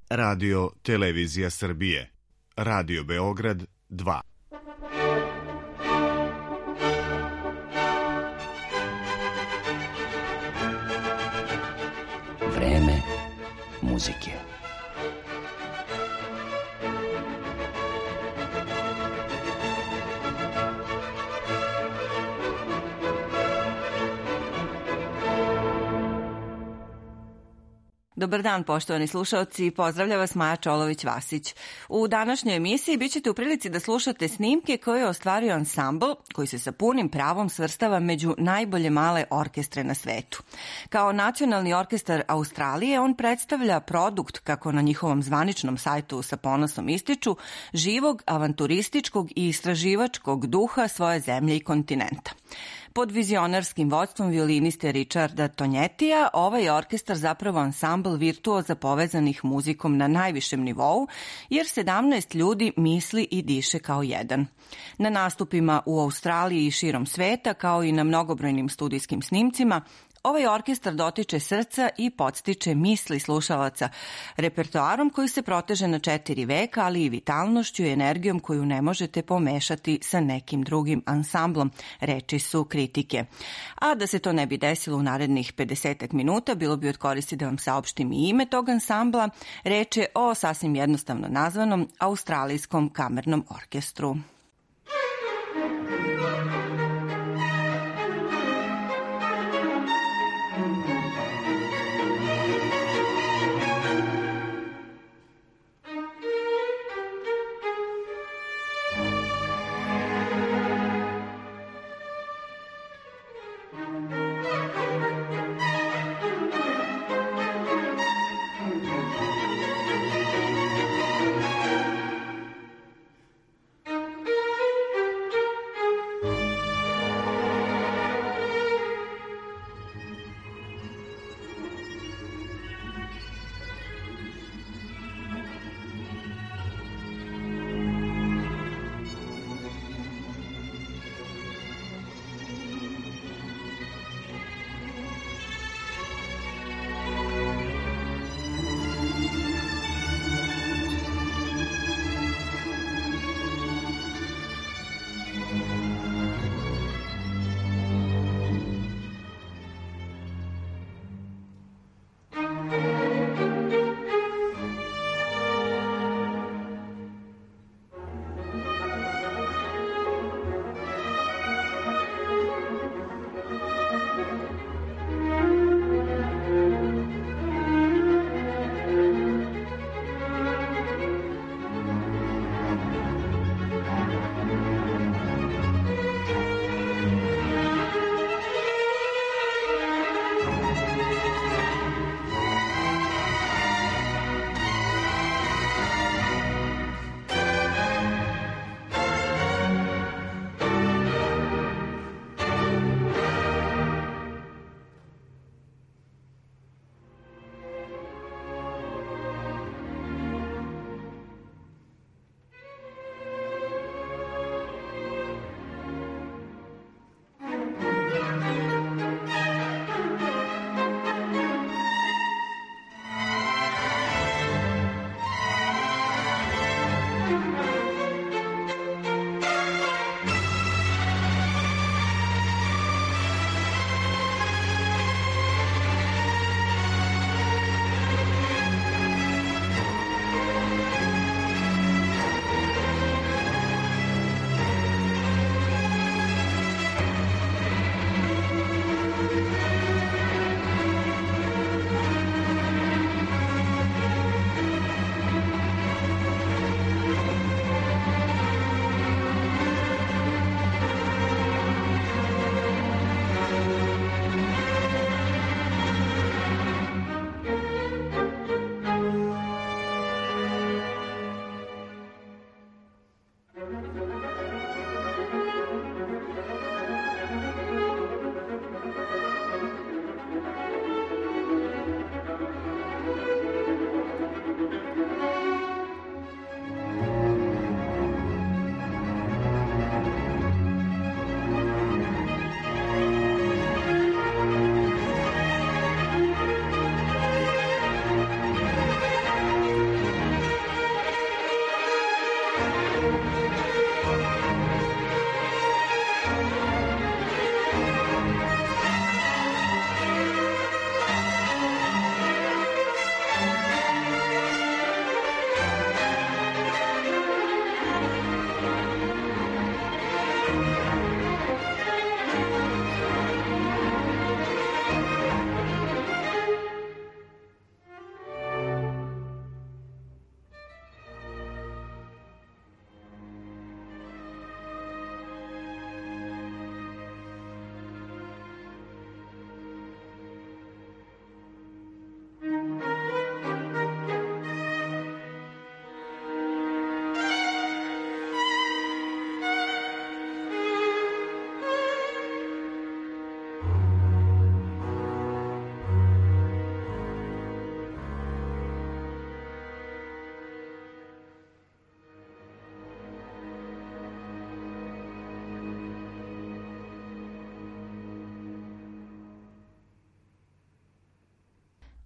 Radio Televizija Srbije, Radio Beograd 2. Vreme muzike. Dobar dan, poštovani slušaoci, pozdravlja vas Maja Čolović-Vasić. U današnjoj emisiji bit ćete u prilici da slušate snimke koje je ostvario ansambl koji se sa punim pravom svrstava među najbolje male orkestre na svetu. Kao nacionalni orkestar Australije, on predstavlja produkt, kako na njihovom zvaničnom sajtu sa ponosom ističu, živog, avanturističkog i istraživačkog duha svoje zemlje i kontinenta. Pod vizionarskim vodstvom violiniste Richarda Tonjetija, ovaj orkestar zapravo ansambl virtuoza povezanih muzikom na najvišem nivou, jer 17 ljudi misli i diše kao jedan. Na nastupima u Australiji i širom sveta, kao i na mnogobrojnim studijskim snimcima, ovaj orkestar dotiče srca i podstiče misli slušalaca repertoarom koji se proteže na 4 veka, ali i vitalnošću i energijom koju ne možete pomešati sa nekim drugim ansamblom, reči su kritike. A da se to ne bi desilo u narednih 50 minuta, bilo bi od koristi da vam saopštim i ime tog ansambla. Reč je o sasvim jednostavno nazvanom Australijskom kamernom orkestru.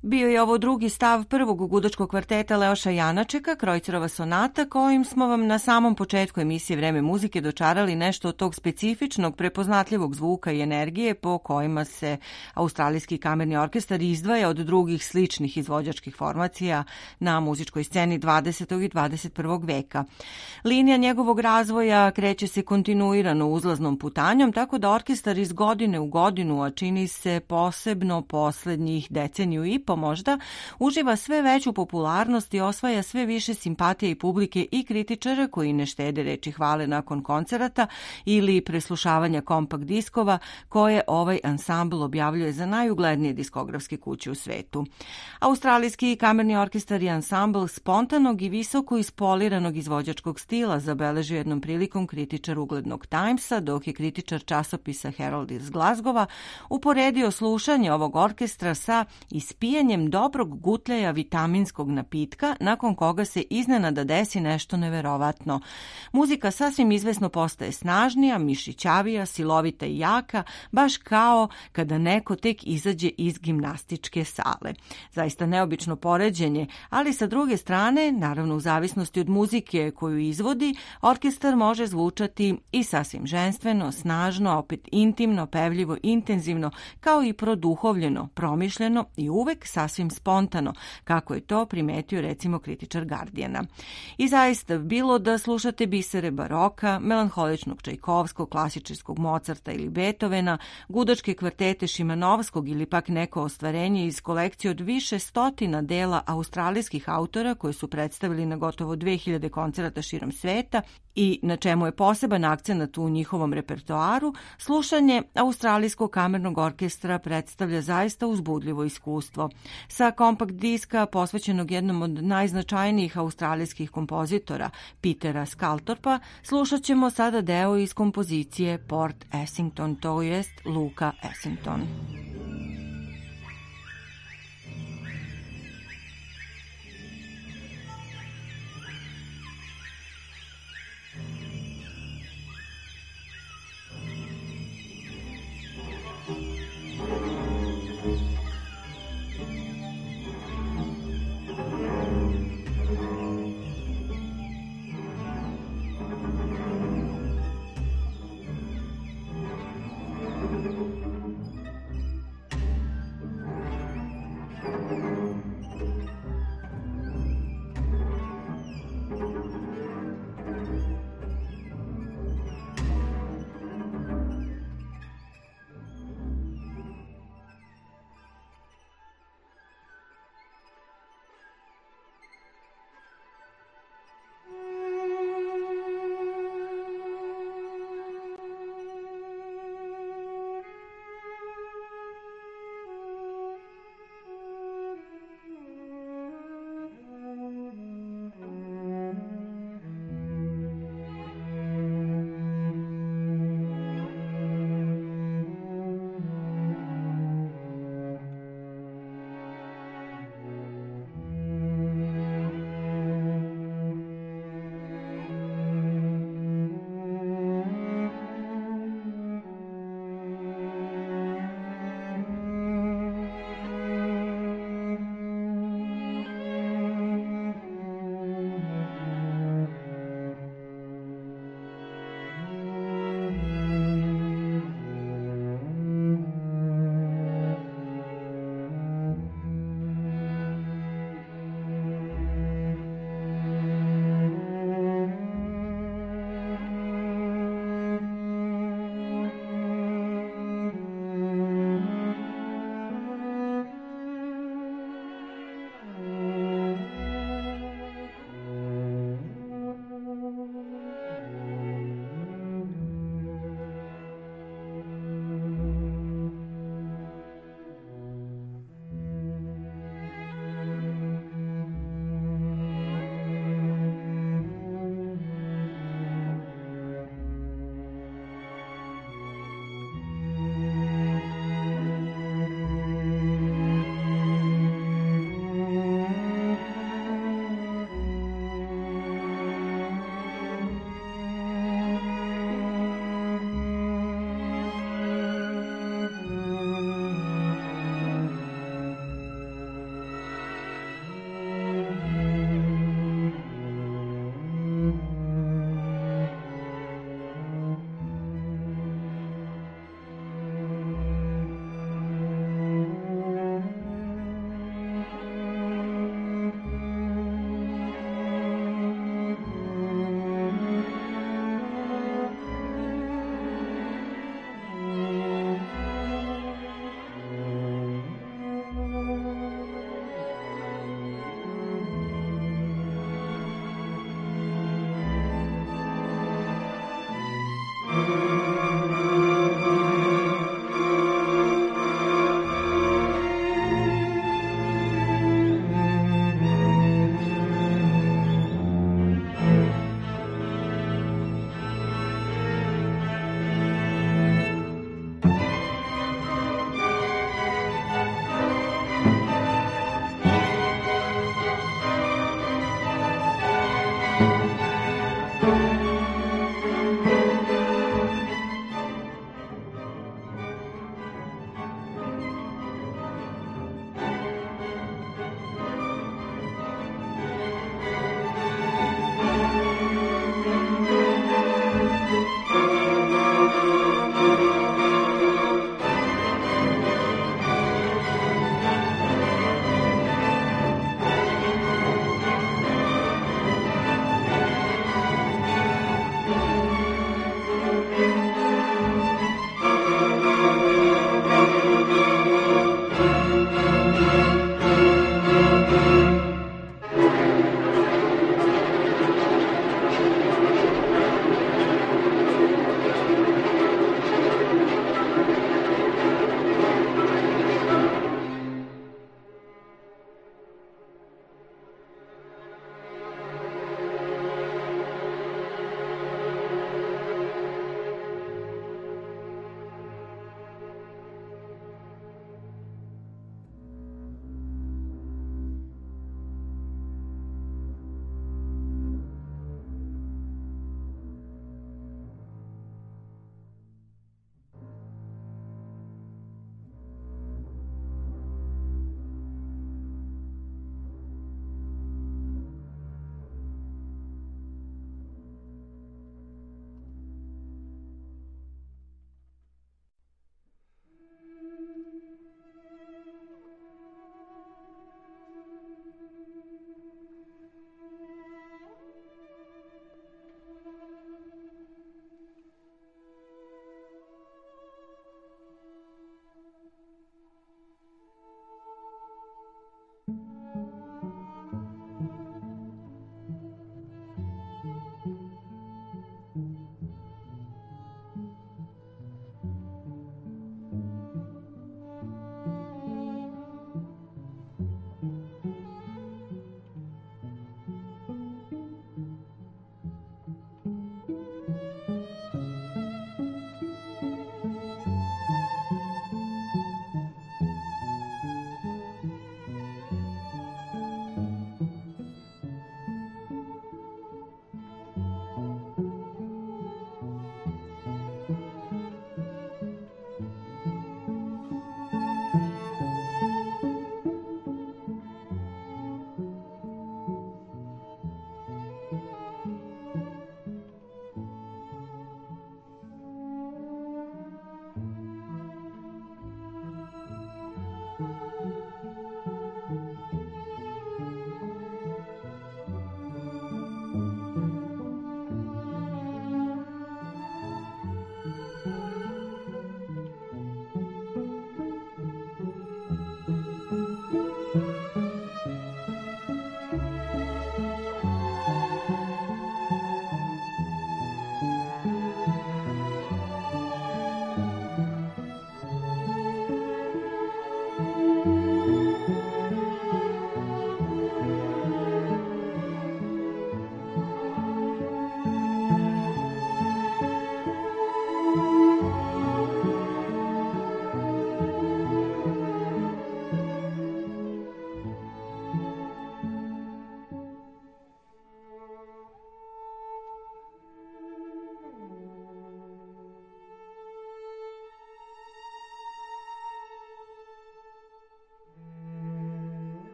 Bio je ovo drugi stav prvog gudačkog kvarteta Leoša Janačeka, Krojcerova sonata, kojim smo vam na samom početku emisije Vreme muzike dočarali nešto od tog specifičnog, prepoznatljivog zvuka i energije po kojima se Australijski kamerni orkestar izdvaja od drugih sličnih izvođačkih formacija na muzičkoj sceni 20. i 21. veka. Linija njegovog razvoja kreće se kontinuirano uzlaznom putanjom, tako da orkestar iz godine u godinu, a čini se posebno poslednjih deceniju i možda, uživa sve veću popularnost i osvaja sve više simpatije i publike i kritičara koji ne štede reči hvale nakon koncerata ili preslušavanja kompakt diskova koje ovaj ansambl objavljuje za najuglednije diskografske kuće u svetu. Australijski kamerni orkestar i ansambl spontanog i visoko ispoliranog izvođačkog stila zabeležio jednom prilikom kritičar uglednog Timesa, dok je kritičar časopisa Herald iz Glazgova uporedio slušanje ovog orkestra sa ispijanjem dobrog gutljaja vitaminskog napitka, nakon koga se iznenada desi nešto neverovatno. Muzika sasvim izvesno postaje snažnija, mišićavija, silovita i jaka, baš kao kada neko tek izađe iz gimnastičke sale. Zaista neobično poređenje, ali sa druge strane, naravno u zavisnosti od muzike koju izvodi, orkestar može zvučati i sasvim ženstveno, snažno, opet intimno, pevljivo, intenzivno, kao i produhovljeno, promišljeno i uvek sasvim spontano, kako je to primetio recimo kritičar Guardiana. I zaista, bilo da slušate bisere baroka, melanholičnog Čajkovskog, klasičarskog Mozarta ili Beethovena, gudačke kvartete Šimanovskog ili pak neko ostvarenje iz kolekcije od više stotina dela australijskih autora koje su predstavili na gotovo 2000 koncerata širom sveta i na čemu je poseban akcenat u njihovom repertoaru, slušanje Australijskog kamernog orkestra predstavlja zaista uzbudljivo iskustvo. Sa kompakt diska posvećenog jednom od najznačajnijih australijskih kompozitora, Petera Sculthorpa, slušat ćemo sada deo iz kompozicije Port Essington, to jest Luka Essington.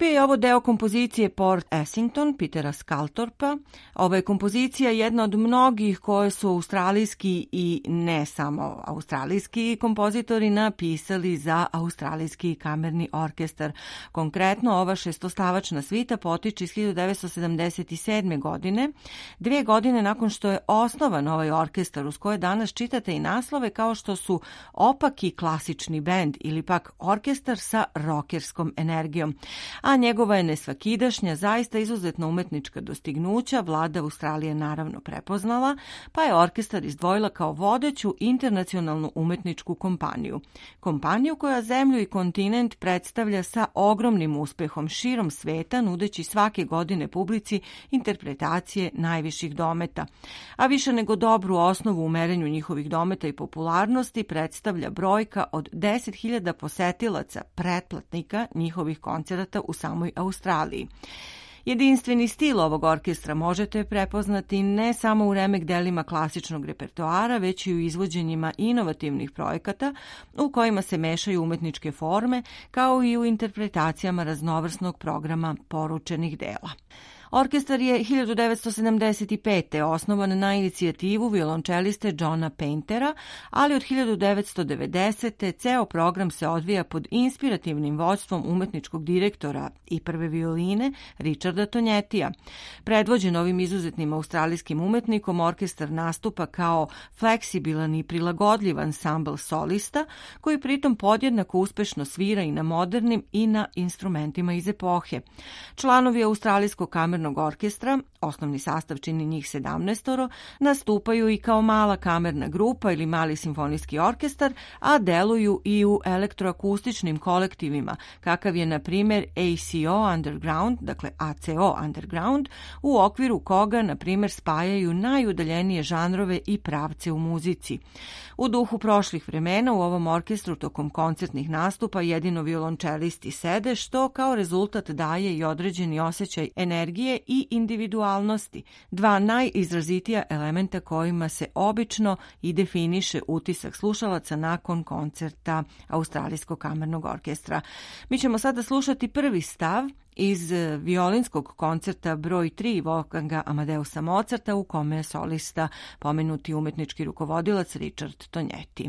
Bio je ovo deo kompozicije Port Essington Petera Sculthorpa. Ova je kompozicija jedna od mnogih koje su australijski i ne samo australijski kompozitori napisali za australijski kamerni orkestar. Konkretno, ova šestostavačna svita potiče iz 1977. godine, 2 godine nakon što je osnovan ovaj orkestar, uz koje danas čitate i naslove kao što su opaki klasični bend ili pak orkestar sa rokerskom energijom. A njegova je nesvakidašnja, zaista izuzetno umetnička dostignuća vlada Australije naravno prepoznala, pa je orkestar izdvojila kao vodeću internacionalnu umetničku kompaniju. Kompaniju koja zemlju i kontinent predstavlja sa ogromnim uspehom širom sveta, nudeći svake godine publici interpretacije najviših dometa. A više nego dobru osnovu u merenju njihovih dometa i popularnosti predstavlja brojka od 10.000 posetilaca pretplatnika njihovih koncerata u samoj Australiji. Jedinstveni stil ovog orkestra možete prepoznati ne samo u remek delima klasičnog repertoara, već i u izvođenjima inovativnih projekata u kojima se mešaju umetničke forme, kao i u interpretacijama raznovrsnog programa poručenih dela. Orkestar je 1975. osnovan na inicijativu violončeliste Johna Paintera, ali od 1990. ceo program se odvija pod inspirativnim vođstvom umetničkog direktora i prve violine Richarda Tonjettija. Predvođen ovim izuzetnim australijskim umetnikom, orkestar nastupa kao fleksibilan i prilagodljiv ansambl solista, koji pritom podjednako uspešno svira i na modernim i na instrumentima iz epohe. Članovi australijskog kamernog orkestra, osnovni sastav čini njih 17, nastupaju i kao mala kamerna grupa ili mali simfonijski orkestar, a deluju i u elektroakustičnim kolektivima, kakav je na primjer ACO Underground, dakle ACO Underground, u okviru koga na primjer spajaju najudaljenije žanrove i pravce u muzici. U duhu prošlih vremena u ovom orkestru tokom koncertnih nastupa jedino violončelisti sede, što kao rezultat daje i određeni osjećaj energije i individualnosti, dva najizrazitija elementa kojima se obično i definiše utisak slušalaca nakon koncerta Australijskog kamernog orkestra. Mi ćemo sada slušati prvi stav iz violinskog koncerta broj 3 Wolfganga Amadeusa Mozarta, u kome je solista pomenuti umetnički rukovodilac Richard Tonjetti.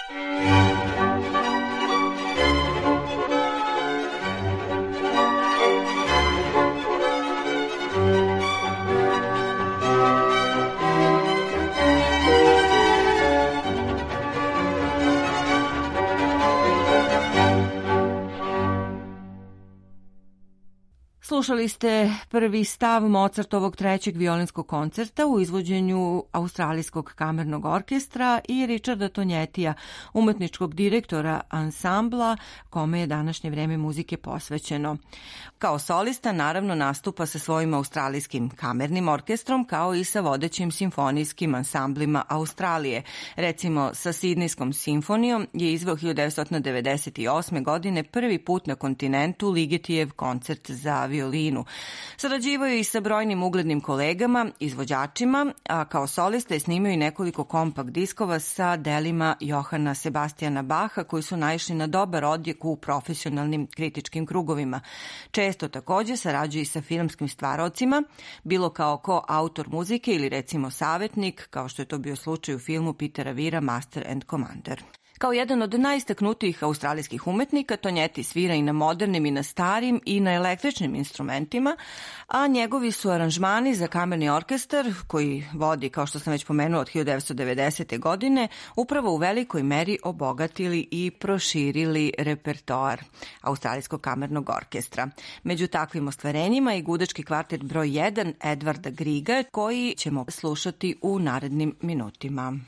Slušali ste prvi stav Mozartovog trećeg violinskog koncerta u izvođenju Australijskog kamernog orkestra i Richarda Tonjetija, umetničkog direktora ansambla, kome je današnje vreme muzike posvećeno. Kao solista naravno nastupa sa svojim australijskim kamernim orkestrom kao i sa vodećim simfonijskim ansamblima Australije. Recimo sa Sidnejskom simfonijom je izveo 1998. godine prvi put na kontinentu Ligetijev koncert za violinu. Sarađivao je i sa brojnim uglednim kolegama, izvođačima, a kao solista je snimio i nekoliko kompakt diskova sa delima Johana Sebastijana Baha koji su naišli na dobar odjek u profesionalnim kritičkim krugovima. Često takođe sarađuje i sa filmskim stvaraocima, bilo kao koautor muzike ili recimo savetnik, kao što je to bio slučaj u filmu Petera Weira Master and Commander. Kao jedan od najistaknutijih australijskih umetnika, Tonjeti svira i na modernim i na starim i na električnim instrumentima, a njegovi su aranžmani za kamerni orkestar, koji vodi, kao što sam već pomenula, od 1990. godine, upravo u velikoj meri obogatili i proširili repertoar Australijskog kamernog orkestra. Među takvim ostvarenjima je gudački kvartet broj 1 Edvarda Griga, koji ćemo slušati u narednim minutima.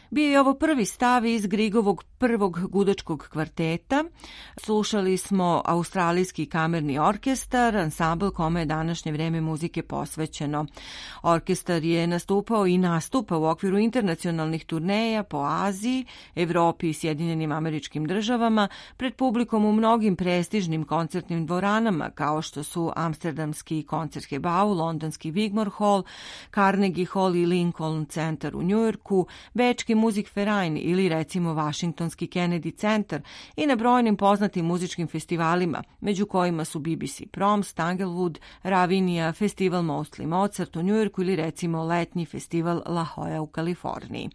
Bio je ovo prvi stav iz Grigovog prvog gudačkog kvarteta. Slušali smo Australijski kamerni orkestar, ansambl kome je današnje vreme muzike posvećeno. Orkestar je nastupao i nastupa u okviru internacionalnih turneja po Aziji, Evropi i Sjedinjenim Američkim Državama pred publikom u mnogim prestižnim koncertnim dvoranama kao što su Amsterdamski Koncertgebouw, Londonski Wigmore Hall, Carnegie Hall i Lincoln Center u Njujorku, Bečki Musikverein ili recimo Vašingtonski Kennedy Centar i na brojnim poznatim muzičkim festivalima, među kojima su BBC Proms, Tanglewood, Ravinia, Festival Mostly Mozart u Njujorku ili recimo letnji festival La Jolla u Kaliforniji.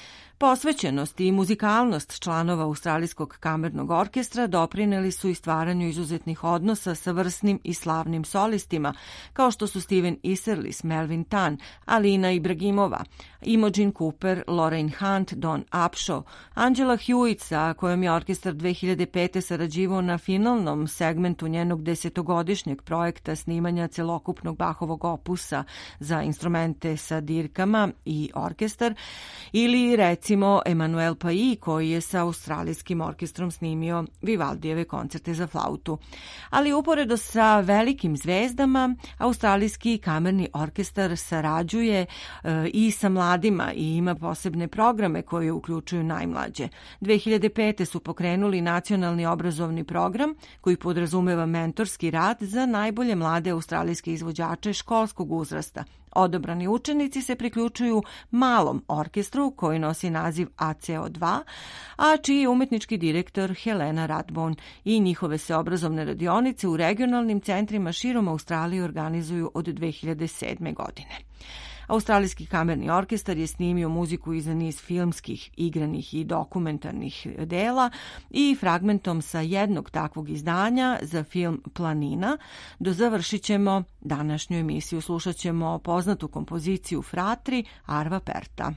Posvećenost i muzikalnost članova Australijskog kamernog orkestra doprineli su i stvaranju izuzetnih odnosa sa vrsnim i slavnim solistima, kao što su Steven Isserlis, Melvin Tan, Alina Ibragimova, Imogen Cooper, Lorraine Hunt, Don Upshaw, Angela Hewitt, sa kojom je orkestar 2005. sarađivao na finalnom segmentu njenog 10-godišnjeg projekta snimanja celokupnog Bachovog opusa za instrumente sa dirkama i orkestar, ili recimo Emanuel Pai, koji je sa australijskim orkestrom snimio Vivaldijeve koncerte za flautu. Ali uporedo sa velikim zvezdama, Australijski kamerni orkestar sarađuje i sa mladima i ima posebne programe koje uključuju najmlađe. 2005. su pokrenuli nacionalni obrazovni program koji podrazumeva mentorski rad za najbolje mlade australijske izvođače školskog uzrasta. Odabrani učenici se priključuju malom orkestru koji nosi naziv ACO2, a čiji je umetnički direktor Helena Radbon i njihove se obrazovne radionice u regionalnim centrima širom Australije organizuju od 2007. godine. Australijski kamerni orkestar je snimio muziku i za niz filmskih, igranih i dokumentarnih dela i fragmentom sa jednog takvog izdanja za film Planina završit ćemo današnju emisiju. Slušat ćemo poznatu kompoziciju Fratri Arva Perta.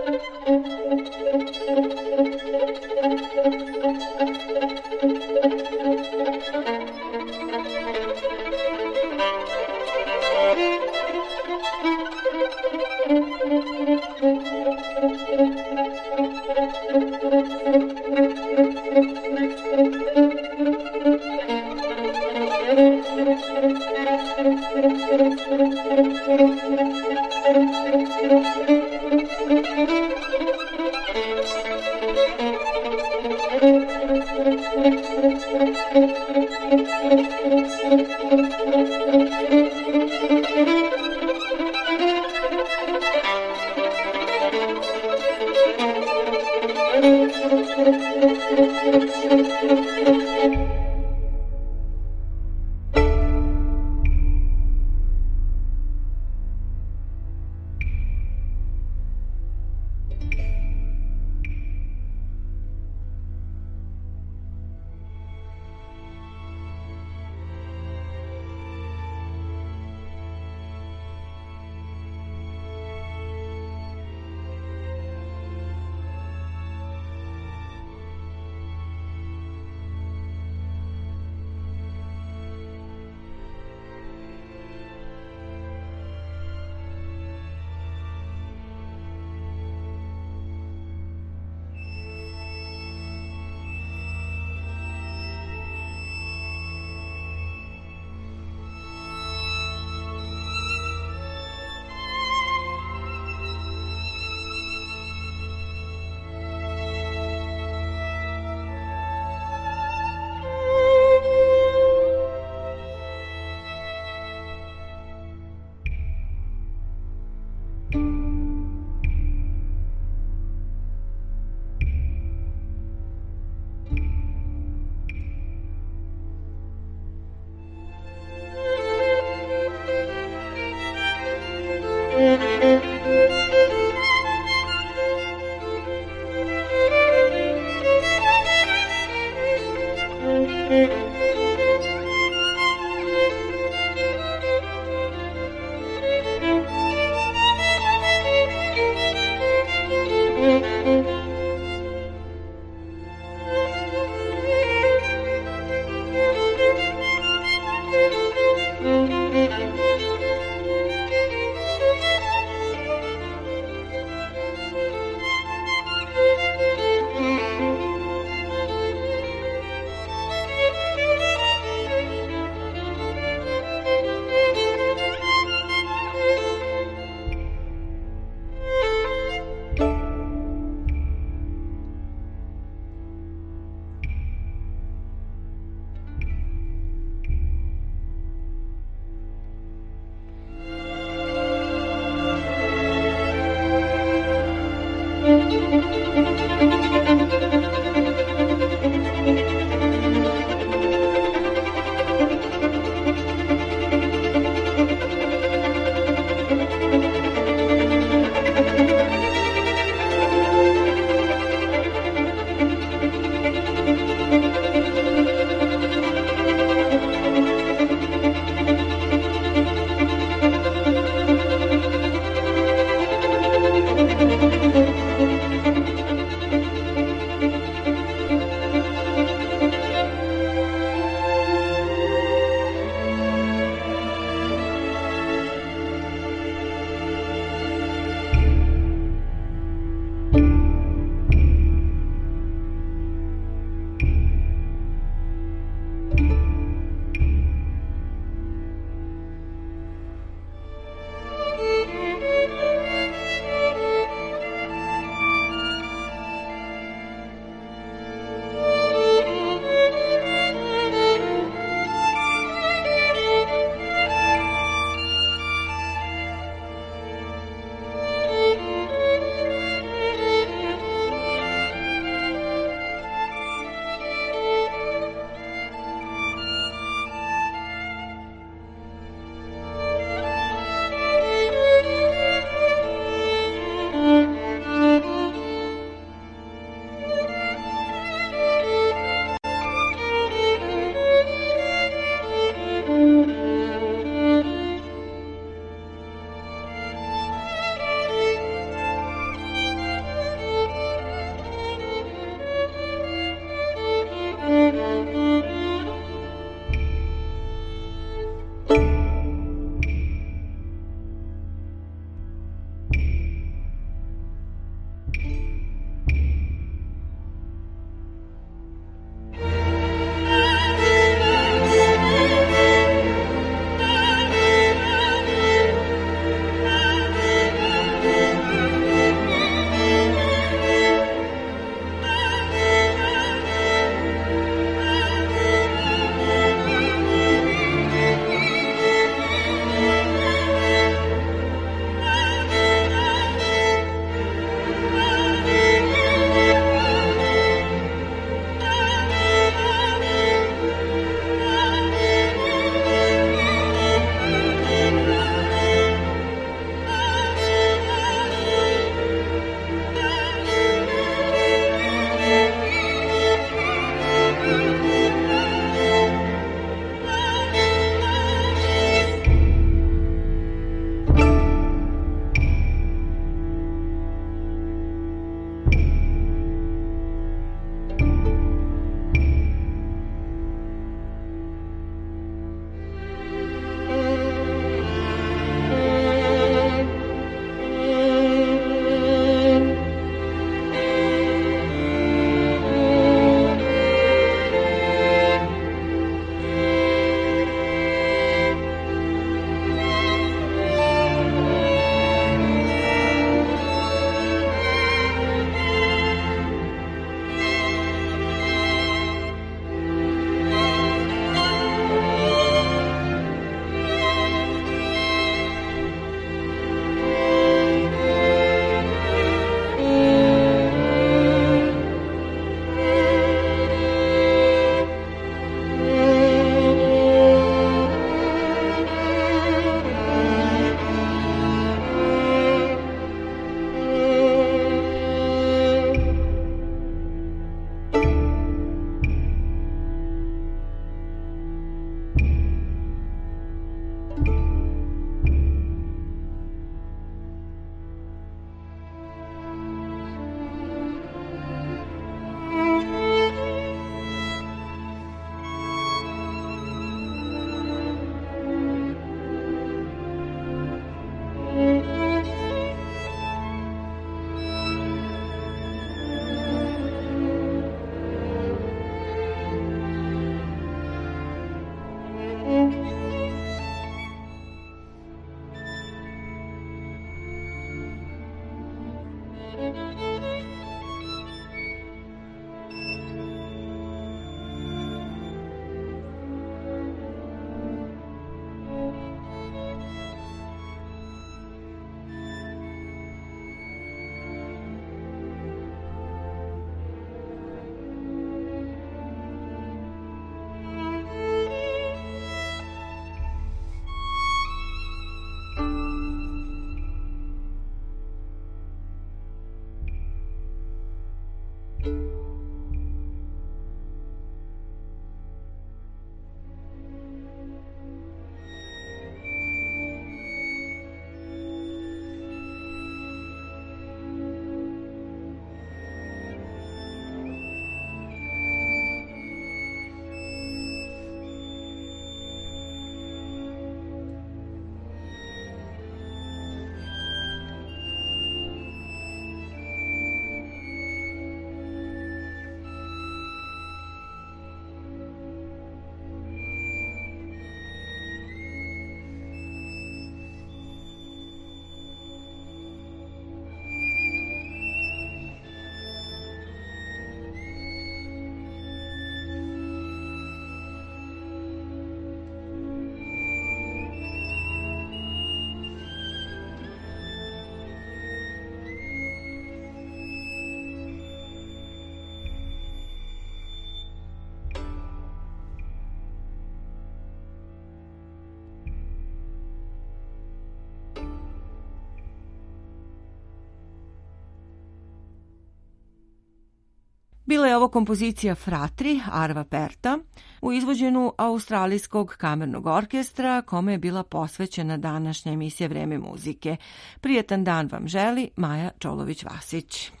Bila je ovo kompozicija Fratri, Arva Perta, u izvođenju Australijskog kamernog orkestra, kome je bila posvećena današnja emisija Vreme muzike. Prijetan dan vam želi Maja Čolović-Vasić.